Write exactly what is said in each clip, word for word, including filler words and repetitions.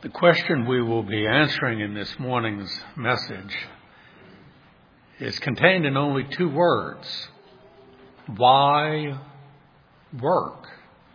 The question we will be answering in this morning's message is contained in only two words. Why work?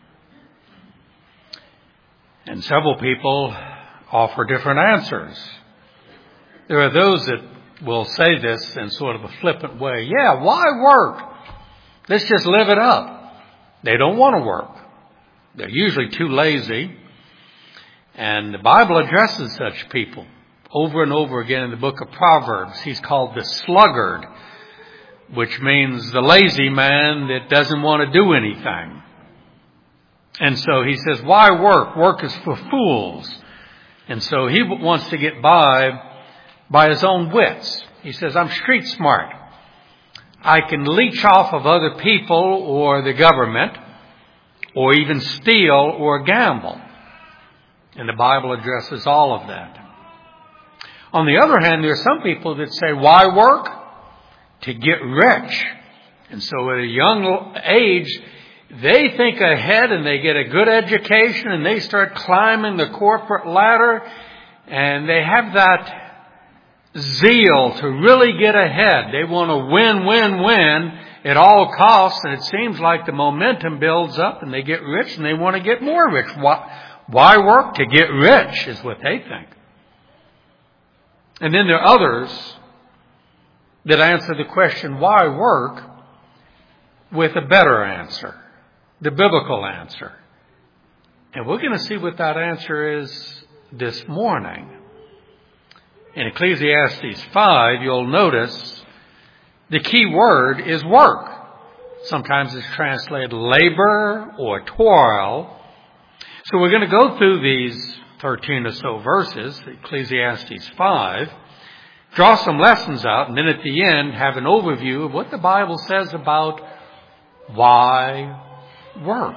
And several people offer different answers. There are those that will say this in sort of a flippant way. Yeah, why work? Let's just live it up. They don't want to work. They're usually too lazy. And the Bible addresses such people over and over again in the book of Proverbs. He's called the sluggard, which means the lazy man that doesn't want to do anything. And so he says, why work? Work is for fools. And so he wants to get by by his own wits. He says, I'm street smart. I can leech off of other people or the government, or even steal or gamble. And the Bible addresses all of that. On the other hand, there are some people that say, why work? To get rich. And so at a young age, they think ahead and they get a good education and they start climbing the corporate ladder, and they have that zeal to really get ahead. They want to win, win, win at all costs, and it seems like the momentum builds up and they get rich and they want to get more rich. Why? Why work? To get rich is what they think. And then there are others that answer the question, why work, with a better answer, the biblical answer. And we're going to see what that answer is this morning. In Ecclesiastes five, you'll notice the key word is work. Sometimes it's translated labor or toil. So we're going to go through these thirteen or so verses, Ecclesiastes five, draw some lessons out, and then at the end have an overview of what the Bible says about why work.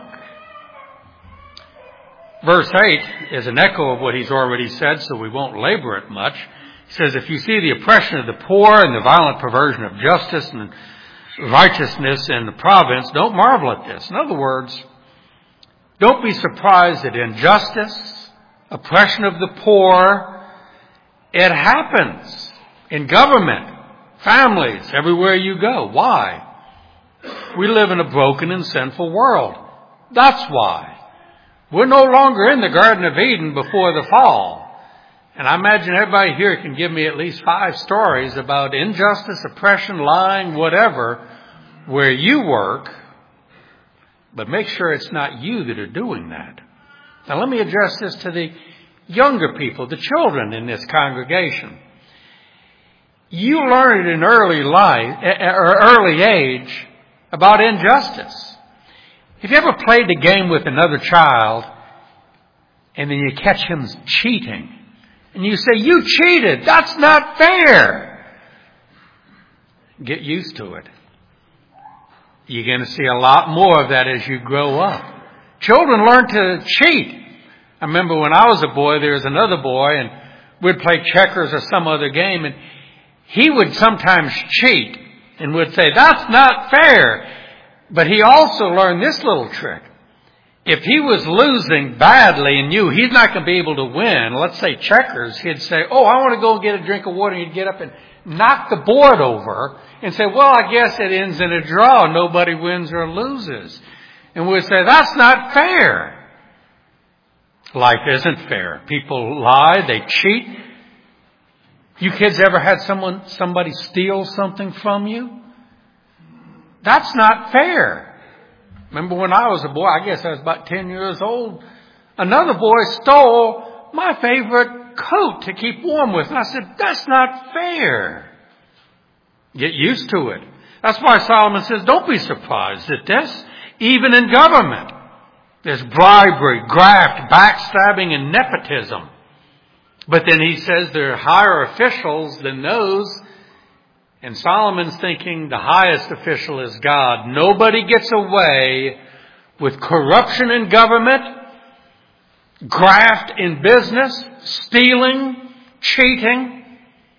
Verse eight is an echo of what he's already said, so we won't labor it much. He says, if you see the oppression of the poor and the violent perversion of justice and righteousness in the province, don't marvel at this. In other words, don't be surprised at injustice, oppression of the poor. It happens in government, families, everywhere you go. Why? We live in a broken and sinful world. That's why. We're no longer in the Garden of Eden before the fall. And I imagine everybody here can give me at least five stories about injustice, oppression, lying, whatever, where you work. But make sure it's not you that are doing that. Now let me address this to the younger people, the children in this congregation. You learn at an early life, or early age about injustice. Have you ever played the game with another child and then you catch him cheating? And you say, you cheated. That's not fair. Get used to it. You're going to see a lot more of that as you grow up. Children learn to cheat. I remember when I was a boy, there was another boy, and we'd play checkers or some other game, and he would sometimes cheat and would say, that's not fair. But he also learned this little trick. If he was losing badly and knew he's not going to be able to win, let's say checkers, he'd say, oh, I want to go get a drink of water. And he'd get up and knock the board over and say, well, I guess it ends in a draw. Nobody wins or loses. And we'd say, that's not fair. Life isn't fair. People lie. They cheat. You kids ever had someone, somebody steal something from you? That's not fair. Remember when I was a boy, I guess I was about ten years old, another boy stole my favorite coat to keep warm with. And I said, that's not fair. Get used to it. That's why Solomon says, don't be surprised at this. Even in government, there's bribery, graft, backstabbing, and nepotism. But then he says there are higher officials than those. And Solomon's thinking the highest official is God. Nobody gets away with corruption in government, graft in business, stealing, cheating.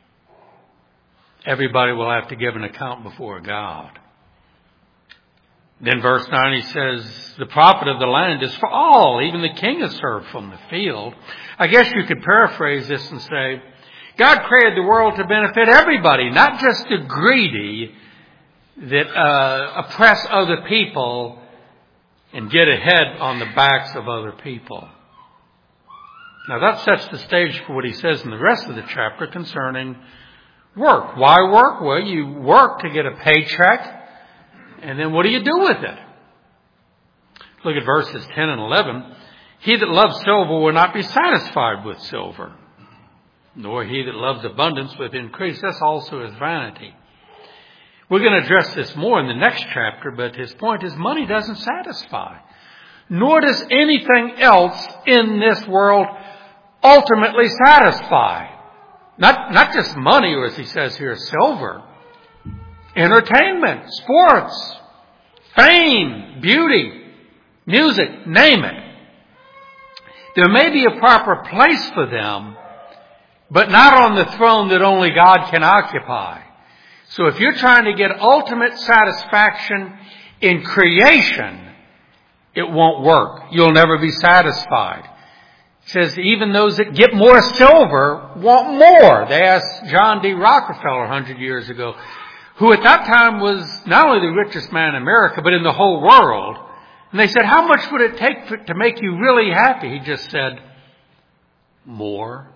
Everybody will have to give an account before God. Then verse nine, he says, the profit of the land is for all. Even the king is served from the field. I guess you could paraphrase this and say, God created the world to benefit everybody, not just the greedy that uh, oppress other people and get ahead on the backs of other people. Now that sets the stage for what he says in the rest of the chapter concerning work. Why work? Well, you work to get a paycheck. And then what do you do with it? Look at verses ten and eleven. He that loves silver will not be satisfied with silver, nor he that loves abundance with increase. This also is vanity. We're going to address this more in the next chapter, but his point is money doesn't satisfy. Nor does anything else in this world ultimately satisfy. Not, not just money, or as he says here, silver. Entertainment, sports, fame, beauty, music, name it. There may be a proper place for them, but not on the throne that only God can occupy. So if you're trying to get ultimate satisfaction in creation, it won't work. You'll never be satisfied. It says even those that get more silver want more. They asked John D. Rockefeller a hundred years ago, who at that time was not only the richest man in America, but in the whole world. And they said, how much would it take for, to make you really happy? He just said, more.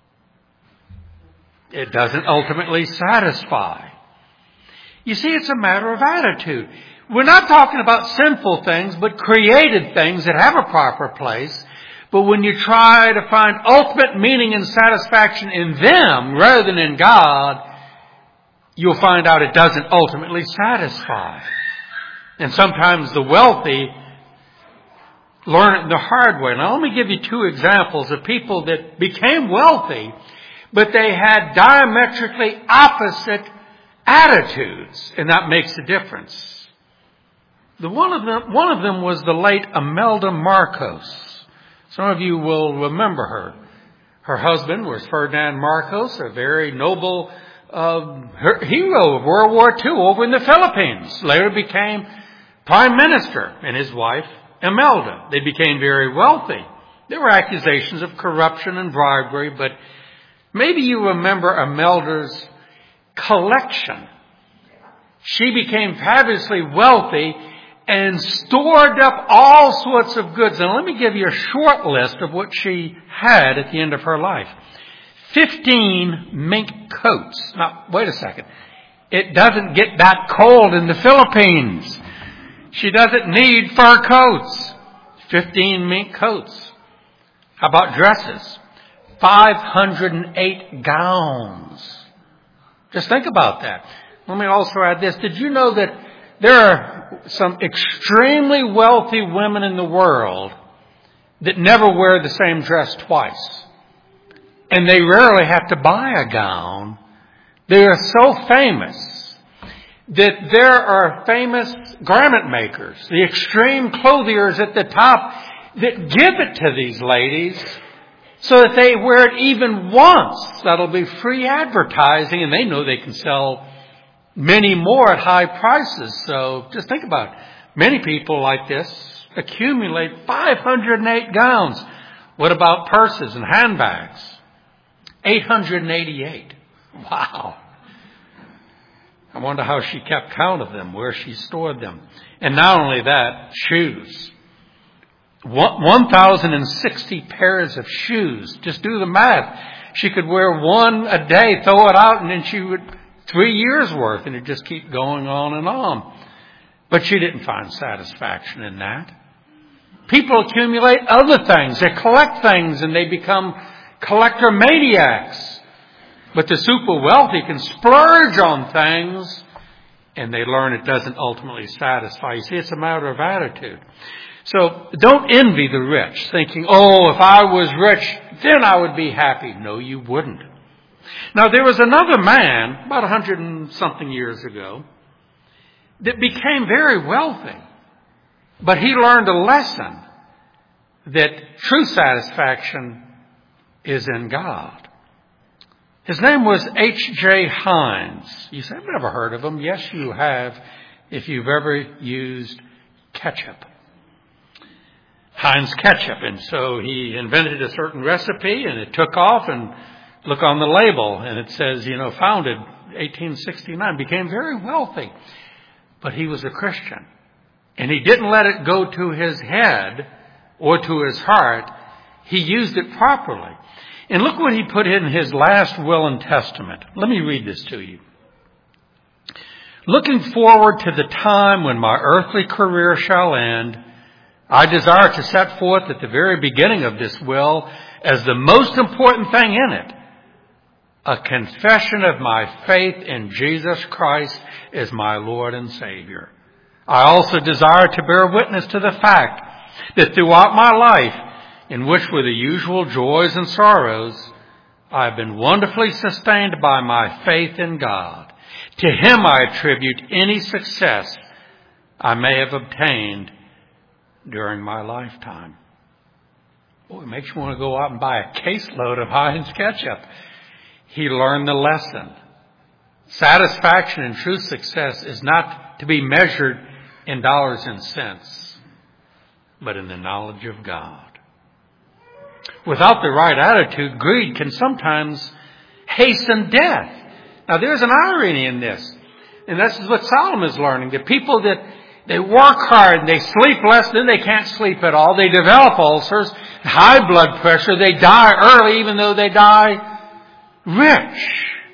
It doesn't ultimately satisfy. You see, it's a matter of attitude. We're not talking about sinful things, but created things that have a proper place. But when you try to find ultimate meaning and satisfaction in them rather than in God, you'll find out it doesn't ultimately satisfy. And sometimes the wealthy learn it the hard way. Now let me give you two examples of people that became wealthy, but they had diametrically opposite attitudes, and that makes a difference. The one of them, one of them was the late Imelda Marcos. Some of you will remember her. Her husband was Ferdinand Marcos, a very noble uh, hero of World War Two over in the Philippines. Later became prime minister, and his wife, Imelda. They became very wealthy. There were accusations of corruption and bribery, but maybe you remember Imelda's collection. She became fabulously wealthy and stored up all sorts of goods. And let me give you a short list of what she had at the end of her life. Fifteen mink coats. Now, wait a second. It doesn't get that cold in the Philippines. She doesn't need fur coats. Fifteen mink coats. How about dresses? five hundred eight gowns. Just think about that. Let me also add this. Did you know that there are some extremely wealthy women in the world that never wear the same dress twice? And they rarely have to buy a gown. They are so famous that there are famous garment makers, the extreme clothiers at the top, that give it to these ladies so that they wear it even once. That'll be free advertising, and they know they can sell many more at high prices. So just think about it. Many people like this accumulate five hundred eight gowns. What about purses and handbags? eight hundred eighty-eight. Wow. I wonder how she kept count of them, where she stored them. And not only that, shoes. one thousand sixty pairs of shoes. Just do the math. She could wear one a day, throw it out, and then she would, three years worth, and it just keep going on and on. But she didn't find satisfaction in that. People accumulate other things. They collect things and they become collector maniacs. But the super wealthy can splurge on things and they learn it doesn't ultimately satisfy. You see, it's a matter of attitude. So don't envy the rich, thinking, oh, if I was rich, then I would be happy. No, you wouldn't. Now, there was another man about a hundred and something years ago that became very wealthy. But he learned a lesson that true satisfaction is in God. His name was H J Hines. You say, I've never heard of him. Yes, you have, if you've ever used ketchup. Heinz ketchup. And so he invented a certain recipe and it took off, and look on the label and it says, you know, founded eighteen sixty-nine, became very wealthy. But he was a Christian. And he didn't let it go to his head or to his heart. He used it properly. And look what he put in his last will and testament. Let me read this to you. Looking forward to the time when my earthly career shall end, I desire to set forth at the very beginning of this will, as the most important thing in it, a confession of my faith in Jesus Christ as my Lord and Savior. I also desire to bear witness to the fact that throughout my life, in which were the usual joys and sorrows, I have been wonderfully sustained by my faith in God. To Him I attribute any success I may have obtained during my lifetime. Boy, it makes you want to go out and buy a caseload of Heinz ketchup. He learned the lesson. Satisfaction and true success is not to be measured in dollars and cents, but in the knowledge of God. Without the right attitude, greed can sometimes hasten death. Now, there's an irony in this. And this is what Solomon is learning. The people that they work hard and they sleep less, then they can't sleep at all. They develop ulcers, high blood pressure. They die early, even though they die rich.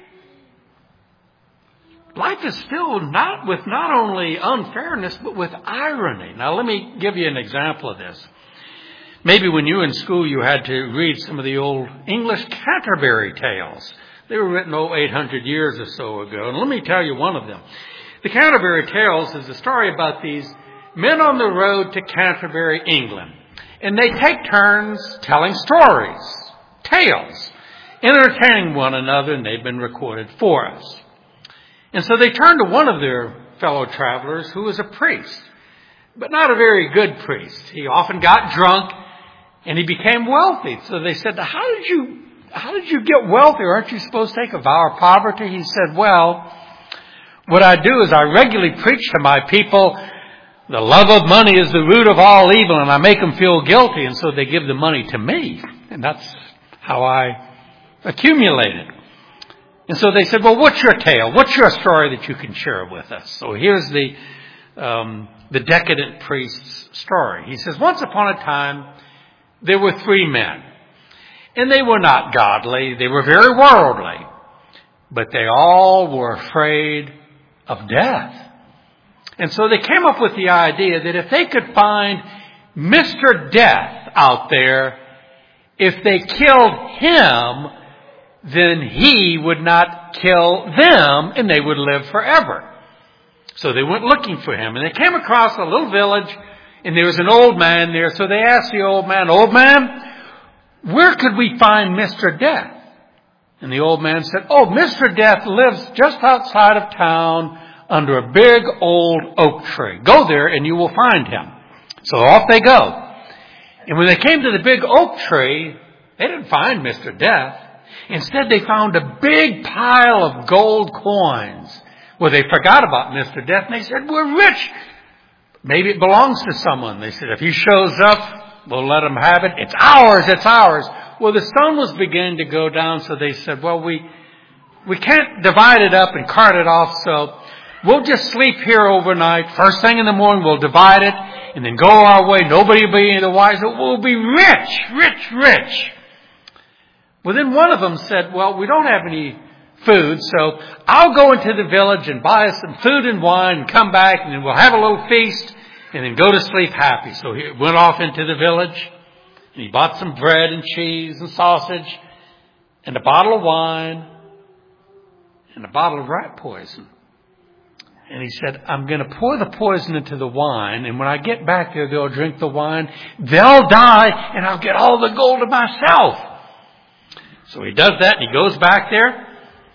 Life is filled not with not only unfairness, but with irony. Now, let me give you an example of this. Maybe when you were in school, you had to read some of the old English Canterbury Tales. They were written, oh, eight hundred years or so ago. And let me tell you one of them. The Canterbury Tales is a story about these men on the road to Canterbury, England. And they take turns telling stories, tales, entertaining one another, and they've been recorded for us. And so they turned to one of their fellow travelers who was a priest, but not a very good priest. He often got drunk and he became wealthy. So they said, how did you, how did you get wealthy? Aren't you supposed to take a vow of poverty? He said, well, what I do is I regularly preach to my people, the love of money is the root of all evil, and I make them feel guilty. And so they give the money to me. And that's how I accumulate it. And so they said, well, what's your tale? What's your story that you can share with us? So here's the, um, the decadent priest's story. He says, once upon a time, there were three men. And they were not godly. They were very worldly. But they all were afraid of death. And so they came up with the idea that if they could find Mister Death out there, if they killed him, then he would not kill them and they would live forever. So they went looking for him, and they came across a little village, and there was an old man there. So they asked the old man, old man, where could we find Mister Death? And the old man said, oh, Mister Death lives just outside of town under a big old oak tree. Go there and you will find him. So off they go. And when they came to the big oak tree, they didn't find Mister Death. Instead, they found a big pile of gold coins. Well, they forgot about Mister Death, and they said, we're rich. Maybe it belongs to someone. They said, if he shows up, we'll let him have it. It's ours, it's ours. Well, the sun was beginning to go down, so they said, well, we we can't divide it up and cart it off, so we'll just sleep here overnight. First thing in the morning, we'll divide it, and then go our way. Nobody will be any the wiser. We'll be rich, rich, rich. Well, then one of them said, well, we don't have any food, so I'll go into the village and buy us some food and wine and come back, and then we'll have a little feast and then go to sleep happy. So he went off into the village, and he bought some bread and cheese and sausage and a bottle of wine and a bottle of rat poison. And he said, I'm going to pour the poison into the wine, and when I get back there, they'll drink the wine. They'll die, and I'll get all the gold to myself. So he does that, and he goes back there.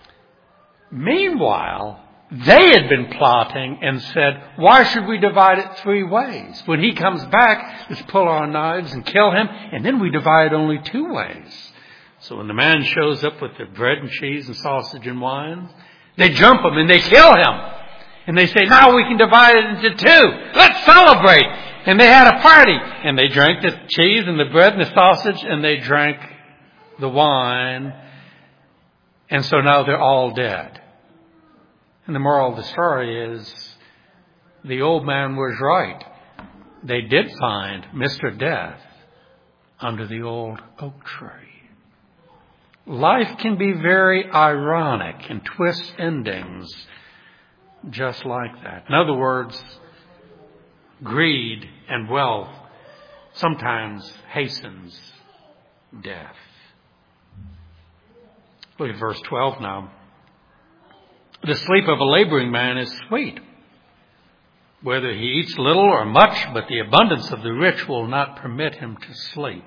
Meanwhile, they had been plotting and said, why should we divide it three ways? When he comes back, let's pull our knives and kill him, and then we divide only two ways. So when the man shows up with the bread and cheese and sausage and wine, they jump him and they kill him. And they say, now we can divide it into two. Let's celebrate. And they had a party. And they drank the cheese and the bread and the sausage, and they drank the wine. And so now they're all dead. And the moral of the story is, the old man was right. They did find Mister Death under the old oak tree. Life can be very ironic and twist endings just like that. In other words, greed and wealth sometimes hastens death. Look at verse twelve now. The sleep of a laboring man is sweet, whether he eats little or much, but the abundance of the rich will not permit him to sleep.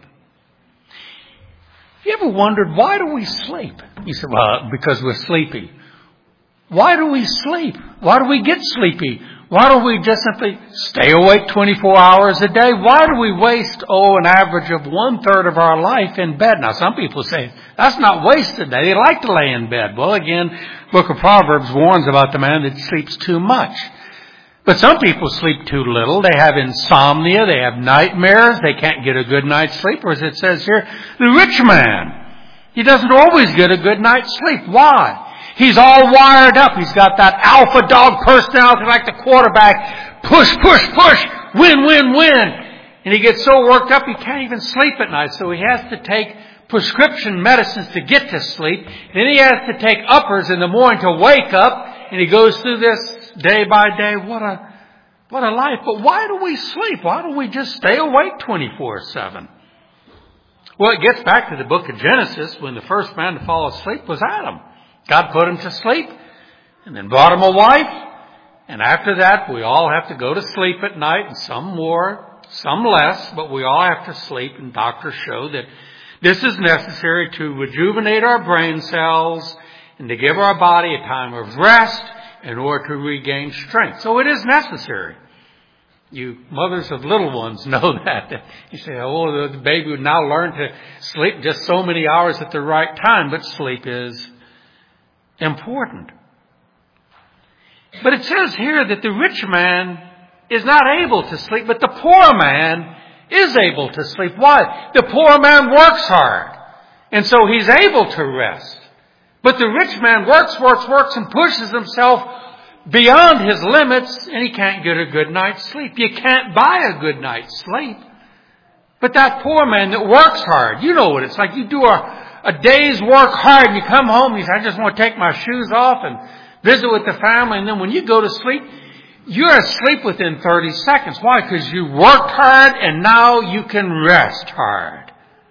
Have you ever wondered, why do we sleep? You said, well, because we're sleepy. Why do we sleep? Why do we get sleepy? Why don't we just simply stay awake twenty-four hours a day? Why do we waste, oh, an average of one-third of our life in bed? Now, some people say, that's not wasted. They like to lay in bed. Well, again, Book of Proverbs warns about the man that sleeps too much. But some people sleep too little. They have insomnia. They have nightmares. They can't get a good night's sleep. Or as it says here, the rich man, he doesn't always get a good night's sleep. Why? He's all wired up. He's got that alpha dog personality like the quarterback. Push, push, push. Win, win, win. And he gets so worked up he can't even sleep at night. So he has to take prescription medicines to get to sleep. Then he has to take uppers in the morning to wake up. And he goes through this day by day. What a, what a life. But why do we sleep? Why don't we just stay awake twenty-four seven? Well, it gets back to the book of Genesis when the first man to fall asleep was Adam. God put him to sleep and then brought him a wife. And after that, we all have to go to sleep at night, and some more, some less, but we all have to sleep. And doctors show that this is necessary to rejuvenate our brain cells and to give our body a time of rest in order to regain strength. So it is necessary. You mothers of little ones know that. You say, oh, the baby would now learn to sleep just so many hours at the right time, but sleep is important. But it says here that the rich man is not able to sleep, but the poor man is able to sleep. Why? The poor man works hard, and so he's able to rest. But the rich man works, works, works, and pushes himself beyond his limits, and he can't get a good night's sleep. You can't buy a good night's sleep. But that poor man that works hard, you know what it's like. You do a A day's work hard, and you come home and you say, I just want to take my shoes off and visit with the family. And then when you go to sleep, you're asleep within thirty seconds. Why? Because you worked hard and now you can rest hard.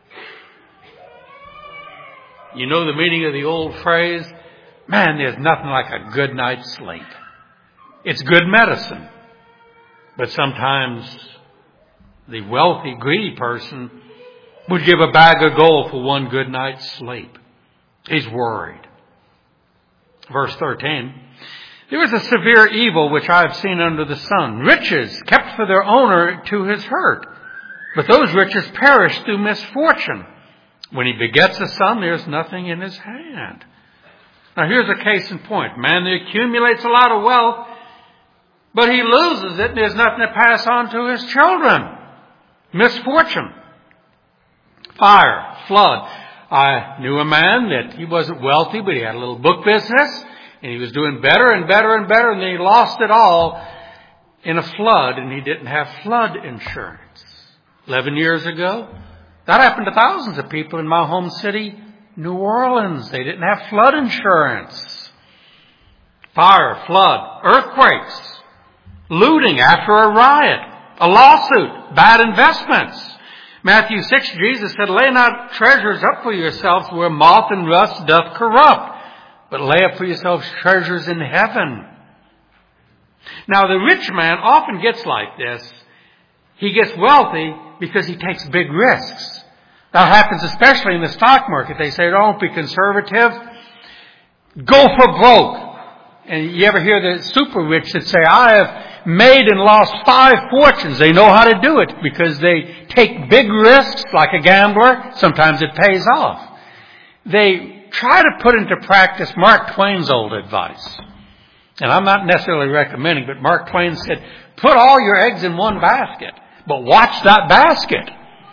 You know the meaning of the old phrase, man, there's nothing like a good night's sleep. It's good medicine. But sometimes the wealthy, greedy person would give a bag of gold for one good night's sleep. He's worried. Verse thirteen. There is a severe evil which I have seen under the sun. Riches kept for their owner to his hurt. But those riches perish through misfortune. When he begets a son, there's nothing in his hand. Now here's a case in point. Man that accumulates a lot of wealth, but he loses it and there's nothing to pass on to his children. Misfortune. Fire, flood. I knew a man that he wasn't wealthy, but he had a little book business, and he was doing better and better and better, and then he lost it all in a flood, and he didn't have flood insurance. Eleven years ago, that happened to thousands of people in my home city, New Orleans. They didn't have flood insurance. Fire, flood, earthquakes, looting after a riot, a lawsuit, bad investments. Matthew six, Jesus said, lay not treasures up for yourselves where moth and rust doth corrupt, but lay up for yourselves treasures in heaven. Now the rich man often gets like this. He gets wealthy because he takes big risks. That happens especially in the stock market. They say, don't be conservative. Go for broke. And you ever hear the super rich that say, I have made and lost five fortunes. They know how to do it because they take big risks like a gambler. Sometimes it pays off. They try to put into practice Mark Twain's old advice. And I'm not necessarily recommending, but Mark Twain said, put all your eggs in one basket, but watch that basket.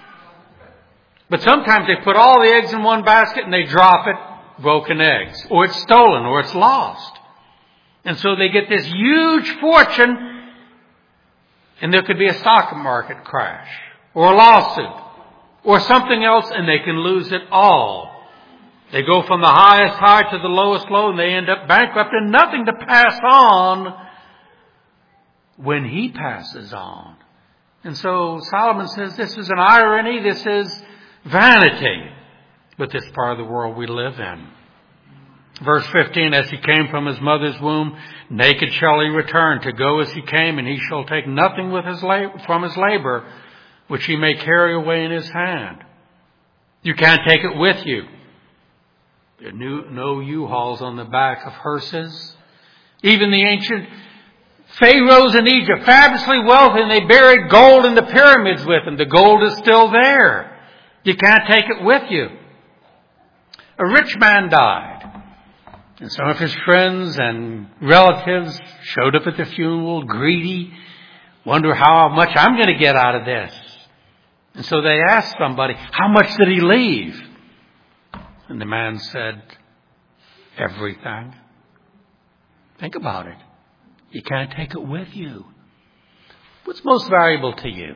But sometimes they put all the eggs in one basket and they drop it, broken eggs, or it's stolen, or it's lost. And so they get this huge fortune, and there could be a stock market crash, or a lawsuit, or something else, and they can lose it all. They go from the highest high to the lowest low, and they end up bankrupt and nothing to pass on when he passes on. And so Solomon says this is an irony, this is vanity, but this part of the world we live in. Verse fifteen, as he came from his mother's womb, naked shall he return, to go as he came, and he shall take nothing with his lab- from his labor, which he may carry away in his hand. You can't take it with you. There are no U-Hauls on the back of hearses. Even the ancient pharaohs in Egypt, fabulously wealthy, and they buried gold in the pyramids with them. The gold is still there. You can't take it with you. A rich man died, and some of his friends and relatives showed up at the funeral, greedy, wonder how much I'm going to get out of this. And so they asked somebody, how much did he leave? And the man said, everything. Think about it. You can't take it with you. What's most valuable to you?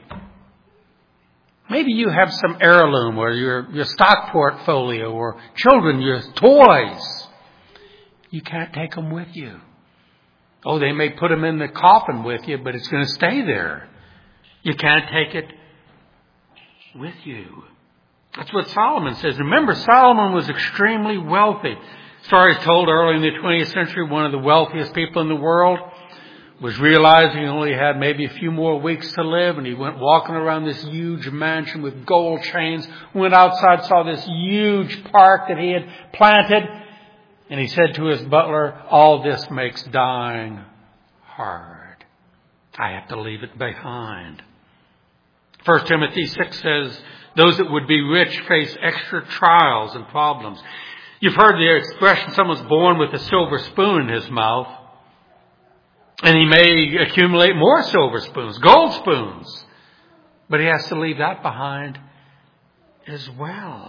Maybe you have some heirloom or your, your stock portfolio or children, your toys. You can't take them with you. Oh, they may put them in the coffin with you, but it's going to stay there. You can't take it with you. That's what Solomon says. Remember, Solomon was extremely wealthy. Stories told early in the twentieth century, one of the wealthiest people in the world was realizing he only had maybe a few more weeks to live, and he went walking around this huge mansion with gold chains, went outside, saw this huge park that he had planted, and he said to his butler, all this makes dying hard. I have to leave it behind. First Timothy six says, those that would be rich face extra trials and problems. You've heard the expression, someone's born with a silver spoon in his mouth, and he may accumulate more silver spoons, gold spoons, but he has to leave that behind as well.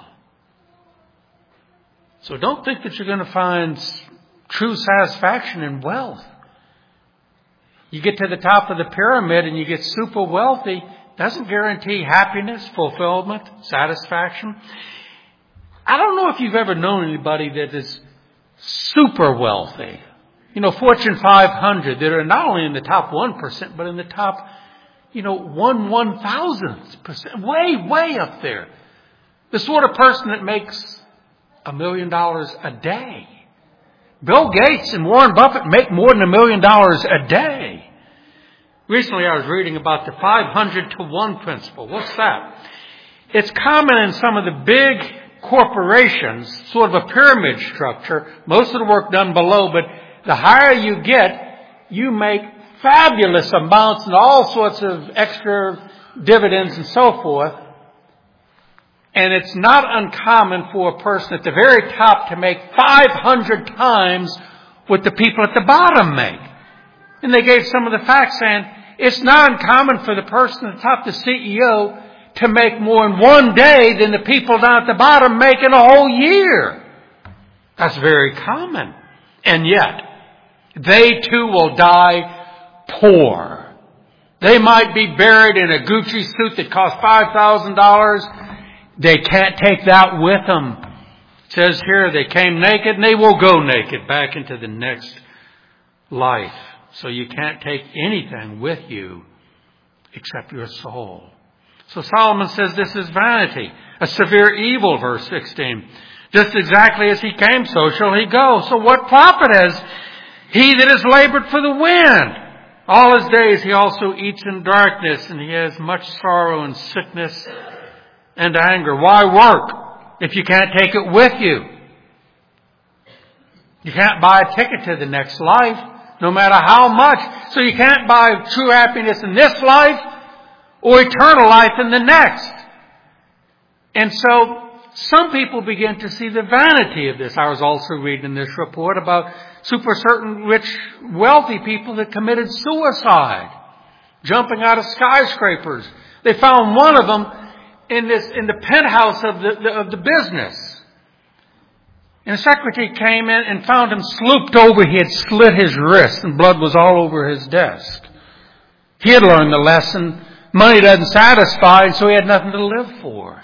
So don't think that you're going to find true satisfaction in wealth. You get to the top of the pyramid and you get super wealthy, doesn't guarantee happiness, fulfillment, satisfaction. I don't know if you've ever known anybody that is super wealthy. You know, Fortune five hundred that are not only in the top one percent, but in the top, you know, one one thousandth percent. Way, way up there. The sort of person that makes a million dollars a day. Bill Gates and Warren Buffett make more than a million dollars a day. Recently I was reading about the five hundred to one principle. What's that? It's common in some of the big corporations, sort of a pyramid structure, most of the work done below, but the higher you get, you make fabulous amounts and all sorts of extra dividends and so forth. And it's not uncommon for a person at the very top to make five hundred times what the people at the bottom make. And they gave some of the facts saying it's not uncommon for the person at the top, the C E O, to make more in one day than the people down at the bottom make in a whole year. That's very common. And yet, they too will die poor. They might be buried in a Gucci suit that costs five thousand dollars. They can't take that with them. It says here they came naked and they will go naked back into the next life. So you can't take anything with you except your soul. So Solomon says this is vanity, a severe evil, verse sixteen. Just exactly as he came, so shall he go. So what profit has he that has labored for the wind? All his days he also eats in darkness, and he has much sorrow and sickness and anger. Why work if you can't take it with you? You can't buy a ticket to the next life, no matter how much. So you can't buy true happiness in this life or eternal life in the next. And so some people begin to see the vanity of this. I was also reading this report about super certain rich, wealthy people that committed suicide, jumping out of skyscrapers. They found one of them in this, in the penthouse of the, the of the business. And the secretary came in and found him slooped over. He had slit his wrist and blood was all over his desk. He had learned the lesson. Money doesn't satisfy, so he had nothing to live for.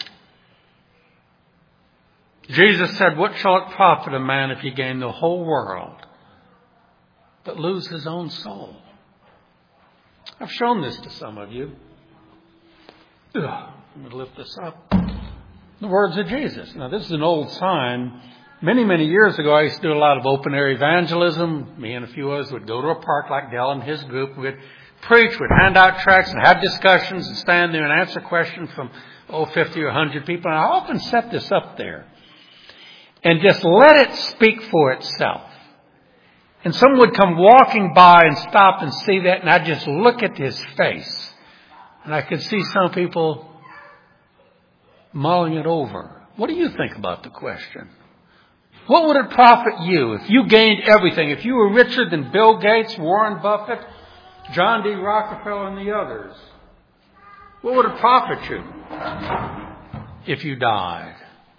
Jesus said, what shall it profit a man if he gain the whole world, but lose his own soul? I've shown this to some of you. Ugh, I'm going to lift this up. The words of Jesus. Now, this is an old sign. Many, many years ago, I used to do a lot of open-air evangelism. Me and a few others would go to a park like Dell and his group. We'd preach, we'd hand out tracts and have discussions and stand there and answer questions from, oh, fifty or one hundred people. And I often set this up there and just let it speak for itself. And someone would come walking by and stop and see that, and I'd just look at his face. And I could see some people mulling it over. What do you think about the question? What would it profit you if you gained everything? If you were richer than Bill Gates, Warren Buffett, John D. Rockefeller, and the others? What would it profit you if you died?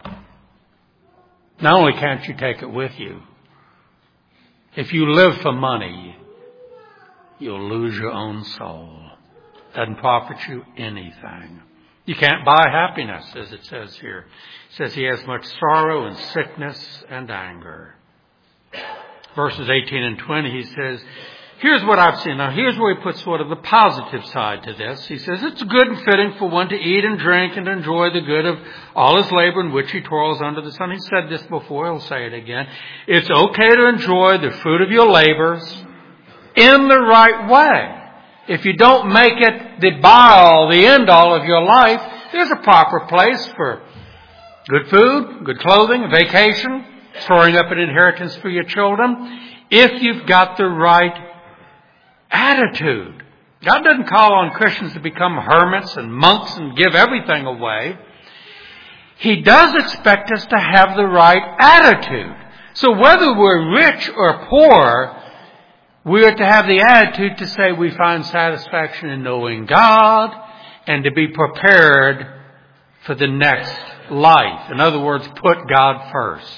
Not only can't you take it with you, if you live for money, you'll lose your own soul. Doesn't profit you anything. You can't buy happiness, as it says here. It says he has much sorrow and sickness and anger. Verses eighteen and twenty, he says, here's what I've seen. Now, here's where he puts sort of the positive side to this. He says, it's good and fitting for one to eat and drink and enjoy the good of all his labor in which he toils under the sun. He said this before. He'll say it again. It's okay to enjoy the fruit of your labors in the right way. If you don't make it the be-all, the end-all of your life, there's a proper place for good food, good clothing, a vacation, storing up an inheritance for your children, if you've got the right attitude. God doesn't call on Christians to become hermits and monks and give everything away. He does expect us to have the right attitude. So whether we're rich or poor, we are to have the attitude to say we find satisfaction in knowing God and to be prepared for the next life. In other words, put God first.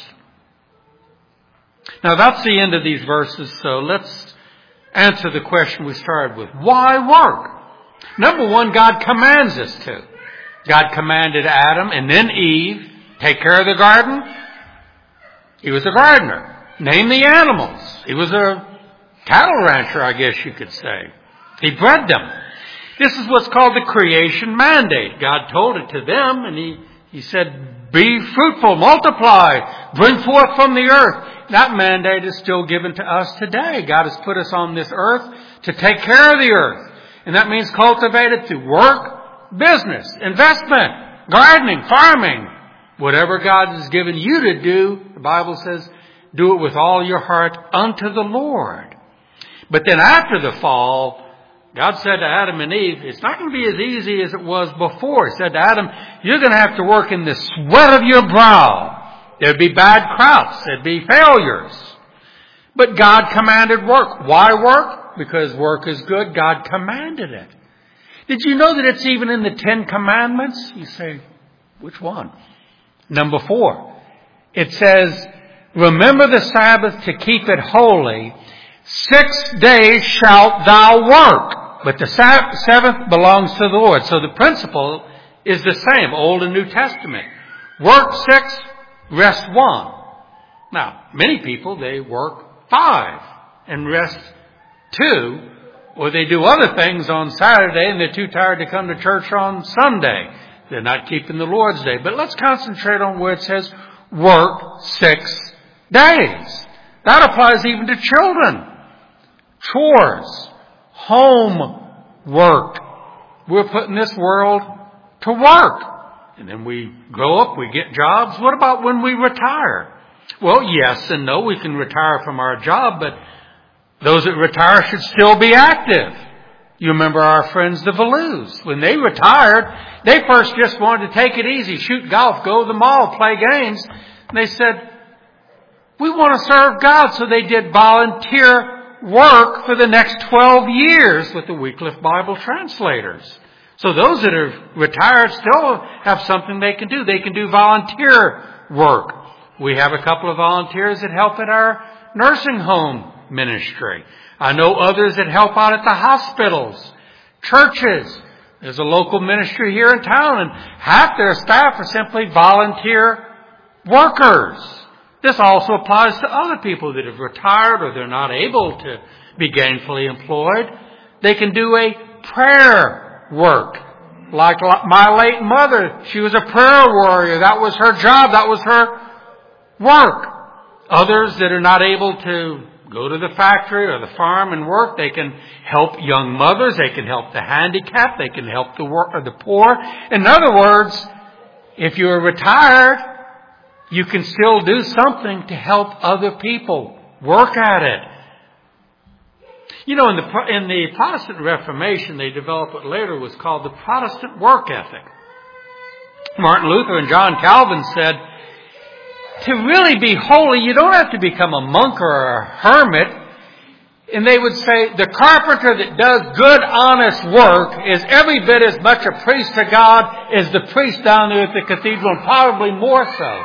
Now that's the end of these verses, so let's answer the question we started with. Why work? Number one, God commands us to. God commanded Adam and then Eve, take care of the garden. He was a gardener. Name the animals. He was a cattle rancher, I guess you could say. He bred them. This is what's called the creation mandate. God told it to them, and he, he said, be fruitful, multiply, bring forth from the earth. That mandate is still given to us today. God has put us on this earth to take care of the earth. And that means cultivate it through work, business, investment, gardening, farming. Whatever God has given you to do, the Bible says, do it with all your heart unto the Lord. But then after the fall, God said to Adam and Eve, it's not going to be as easy as it was before. He said to Adam, you're going to have to work in the sweat of your brow. There'd be bad crops. There'd be failures. But God commanded work. Why work? Because work is good. God commanded it. Did you know that it's even in the Ten Commandments? You say, which one? Number four. It says, remember the Sabbath to keep it holy. Six days shalt thou work, but the seventh belongs to the Lord. So the principle is the same, Old and New Testament. Work six, rest one. Now, many people, they work five and rest two, or they do other things on Saturday and they're too tired to come to church on Sunday. They're not keeping the Lord's Day. But let's concentrate on where it says work six days. That applies even to children. Chores, home work. We're put in this world to work. And then we grow up, we get jobs. What about when we retire? Well, yes and no. We can retire from our job, but those that retire should still be active. You remember our friends, the Valus. When they retired, they first just wanted to take it easy, shoot golf, go to the mall, play games. And they said, we want to serve God. So they did volunteer work for the next twelve years with the Wycliffe Bible translators. So those that are retired still have something they can do. They can do volunteer work. We have a couple of volunteers that help at our nursing home ministry. I know others that help out at the hospitals, churches. There's a local ministry here in town, and half their staff are simply volunteer workers. This also applies to other people that have retired or they're not able to be gainfully employed. They can do a prayer work. Like my late mother, she was a prayer warrior. That was her job. That was her work. Others that are not able to go to the factory or the farm and work, they can help young mothers. They can help the handicapped. They can help the work or the poor. In other words, if you're retired, you can still do something to help other people. Work at it. You know, in the in the Protestant Reformation, they developed what later was called the Protestant work ethic. Martin Luther and John Calvin said, to really be holy, you don't have to become a monk or a hermit. And they would say, the carpenter that does good, honest work is every bit as much a priest to God as the priest down there at the cathedral, and probably more so.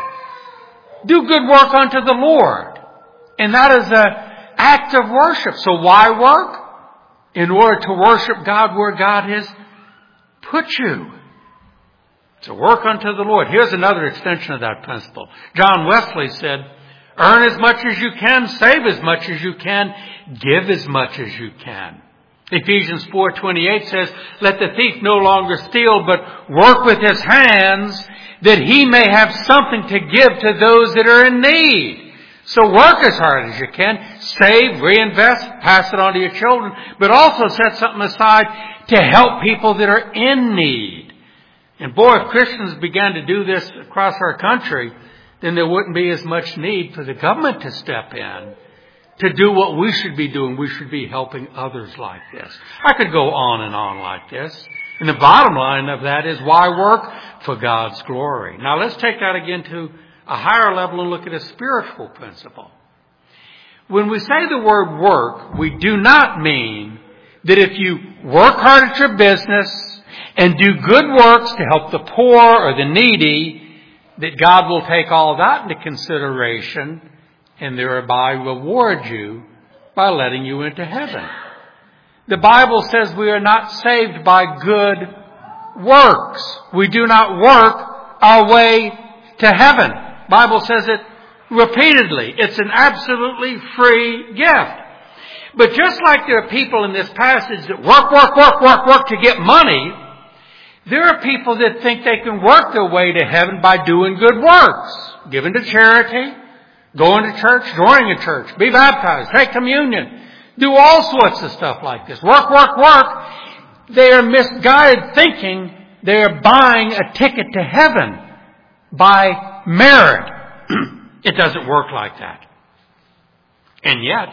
Do good work unto the Lord. And that is an act of worship. So why work? In order to worship God where God has put you. To work unto the Lord. Here's another extension of that principle. John Wesley said, earn as much as you can, save as much as you can, give as much as you can. Ephesians four twenty-eight says, let the thief no longer steal, but work with his hands, that he may have something to give to those that are in need. So work as hard as you can, save, reinvest, pass it on to your children, but also set something aside to help people that are in need. And boy, if Christians began to do this across our country, then there wouldn't be as much need for the government to step in to do what we should be doing. We should be helping others like this. I could go on and on like this. And the bottom line of that is, why work? For God's glory. Now let's take that again to a higher level and look at a spiritual principle. When we say the word work, we do not mean that if you work hard at your business and do good works to help the poor or the needy, that God will take all that into consideration and thereby reward you by letting you into heaven. The Bible says we are not saved by good works. We do not work our way to heaven. The Bible says it repeatedly. It's an absolutely free gift. But just like there are people in this passage that work, work, work, work, work to get money, there are people that think they can work their way to heaven by doing good works. Giving to charity, going to church, joining a church, be baptized, take communion, do all sorts of stuff like this. Work, work, work. They are misguided thinking they are buying a ticket to heaven by merit. It doesn't work like that. And yet,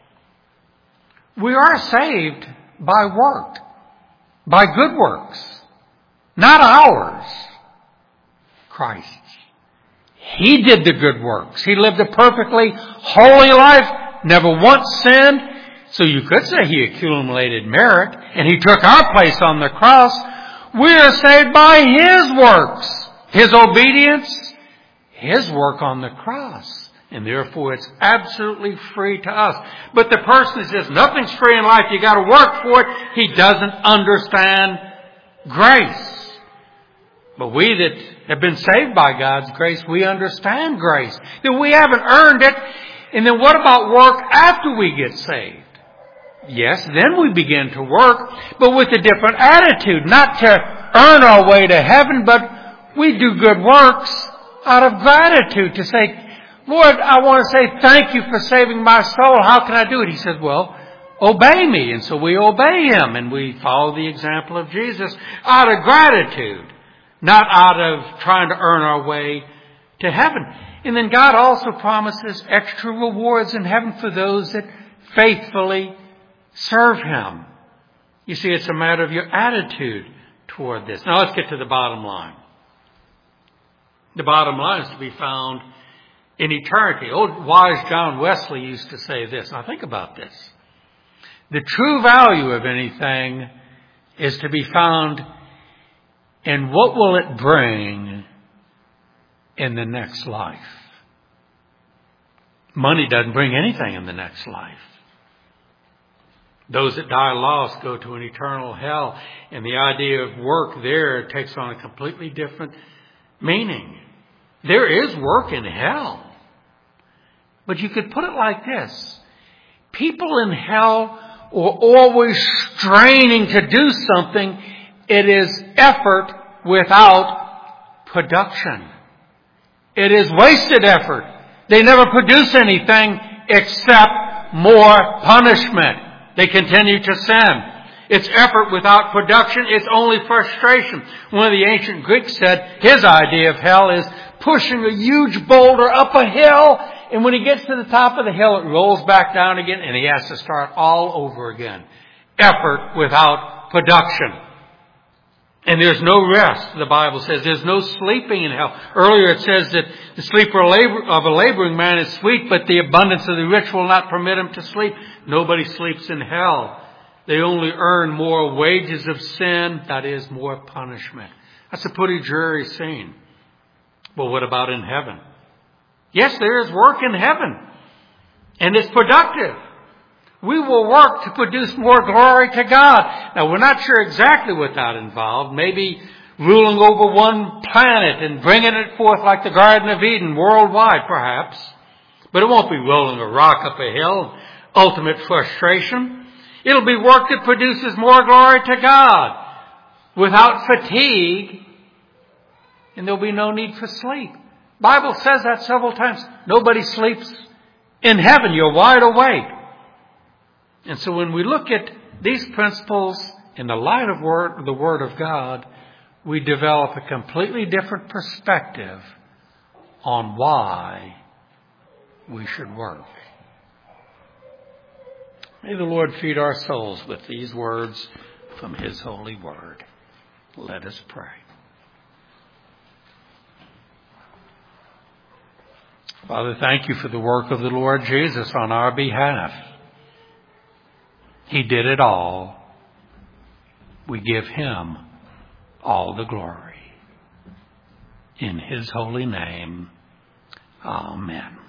we are saved by work, by good works. Not ours. Christ's. He did the good works. He lived a perfectly holy life, never once sinned. So you could say he accumulated merit, and he took our place on the cross. We are saved by his works, his obedience, his work on the cross. And therefore it's absolutely free to us. But the person that says nothing's free in life, you got to work for it, he doesn't understand grace. But we that have been saved by God's grace, we understand grace. That we haven't earned it. And then what about work after we get saved? Yes, then we begin to work, but with a different attitude. Not to earn our way to heaven, but we do good works out of gratitude. To say, Lord, I want to say thank you for saving my soul. How can I do it? He says, well, obey me. And so we obey him, and we follow the example of Jesus out of gratitude. Not out of trying to earn our way to heaven. And then God also promises extra rewards in heaven for those that faithfully serve him. You see, it's a matter of your attitude toward this. Now let's get to the bottom line. The bottom line is to be found in eternity. Old wise John Wesley used to say this. Now think about this. The true value of anything is to be found in what will it bring in the next life. Money doesn't bring anything in the next life. Those that die lost go to an eternal hell. And the idea of work there takes on a completely different meaning. There is work in hell. But you could put it like this. People in hell are always straining to do something. It is effort without production. It is wasted effort. They never produce anything except more punishment. They continue to sin. It's effort without production. It's only frustration. One of the ancient Greeks said his idea of hell is pushing a huge boulder up a hill, and when he gets to the top of the hill, it rolls back down again, and he has to start all over again. Effort without production. And there's no rest, the Bible says. There's no sleeping in hell. Earlier it says that the sleep of a laboring man is sweet, but the abundance of the rich will not permit him to sleep. Nobody sleeps in hell. They only earn more wages of sin, that is, more punishment. That's a pretty dreary scene. Well, what about in heaven? Yes, there is work in heaven, and it's productive. We will work to produce more glory to God. Now, we're not sure exactly what that involved. Maybe ruling over one planet and bringing it forth like the Garden of Eden worldwide, perhaps. But it won't be rolling a rock up a hill, ultimate frustration. It'll be work that produces more glory to God without fatigue, and there'll be no need for sleep. The Bible says that several times. Nobody sleeps in heaven. You're wide awake. And so when we look at these principles in the light of word, the Word of God, we develop a completely different perspective on why we should work. May the Lord feed our souls with these words from His holy word. Let us pray. Father, thank you for the work of the Lord Jesus on our behalf. He did it all. We give Him all the glory. In His holy name, amen.